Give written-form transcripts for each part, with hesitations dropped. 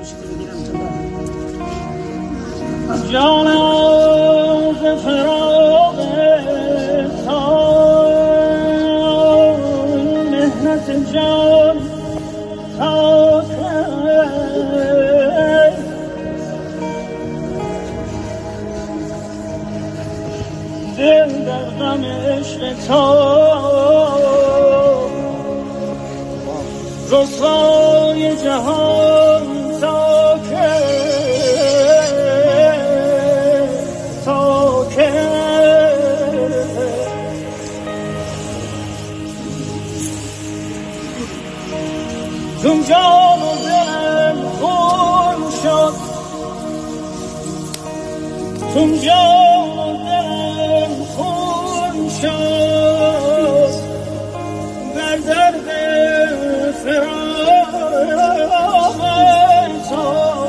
جانم ز فراق تا مهنت جان تا کی دل در غم عشق تو رسوای جهان تا کی چون جان و دلم خون شد چون جان و دلم خون شد بر درد فراق تو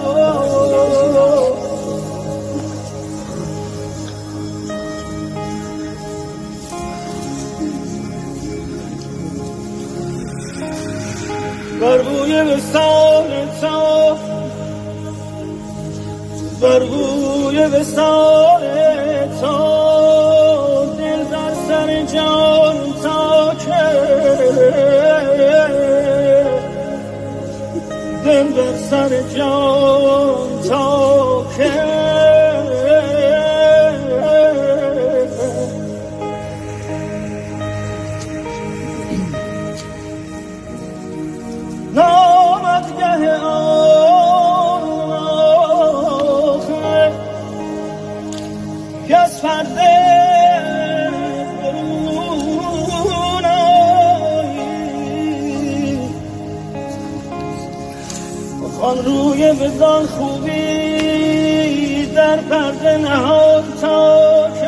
بر بوی وصال تو بر بوی وصال تو دل در سر جان تا کی دل در سر جان تا کی نامدگه آخر که از پرده برون آیی خان روی بدان خوبی در پرده نهاد تا